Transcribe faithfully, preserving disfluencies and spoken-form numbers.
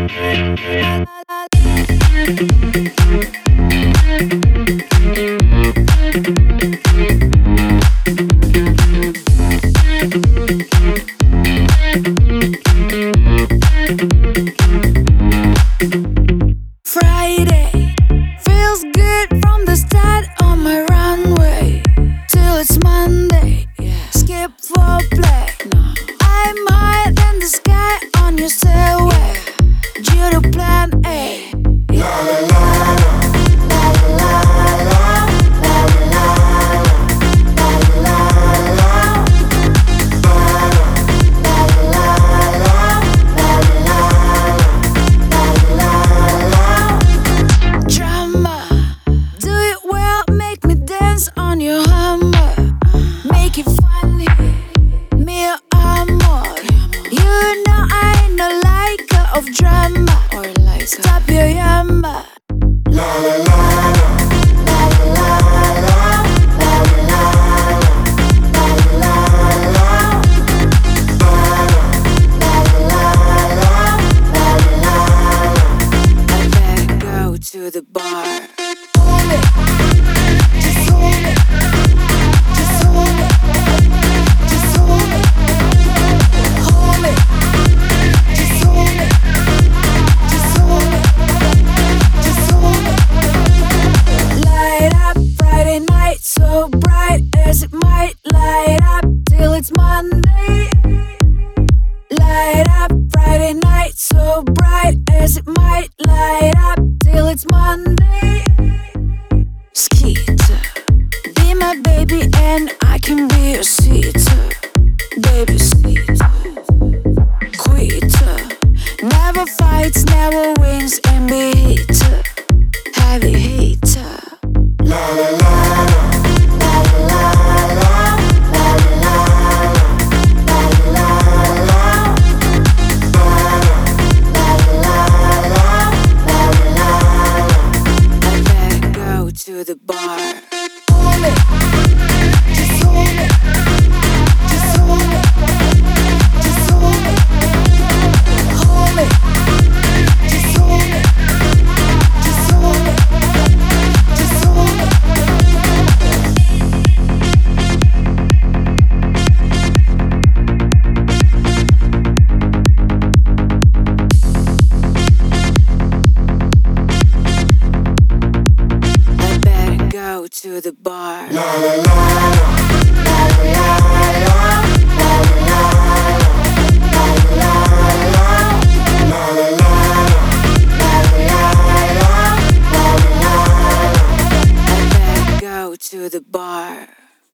Friday feels good from the start on my runway till it's Monday. Yeah. Skip foreplay. No. I'm higher than the sky on your stairway. Due to plan A. Yeah. La, la, la, la, la, la, la, la, la, la. On your Hummer, make it funny, me amor. You know I ain't no liker of drama. Or like stop your yammer. La la la la la la la la la la la. I better go to the bar. Hold it. So bright as it might light up till it's Monday. Light up Friday night, so bright as it might light up till it's Monday. Skeeter, be my baby and I can be your seater. Baby seater, quitter, never fights, never wins, and be heater, heavy heater. La la la. To the bar. Hold it. Just hold it. Just hold it. Just hold it. Hold it. Just hold it. Just hold it. Just hold it. To the bar. La la la la la la la la la. I better go to the bar.